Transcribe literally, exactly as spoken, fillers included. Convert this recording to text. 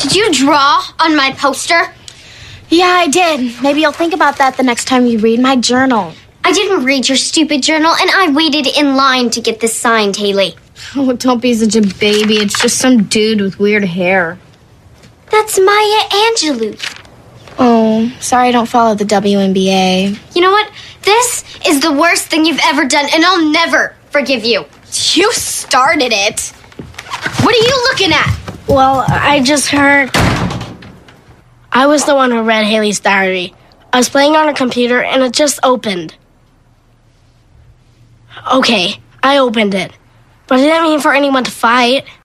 Did you draw on my poster? Yeah, I did. Maybe you'll think about that the next time you read my journal. I didn't read your stupid journal, and I waited in line to get this signed, Haley. Oh, don't be such a baby. It's just some dude with weird hair. That's Maya Angelou. Oh, sorry I don't follow the W N B A. You know what? This is the worst thing you've ever done, and I'll never forgive you. You started it. What are you looking at? Well, I just heard... I was the one who read Haley's diary. I was playing on a computer, and it just opened. Okay, I opened it. But it didn't mean for anyone to fight.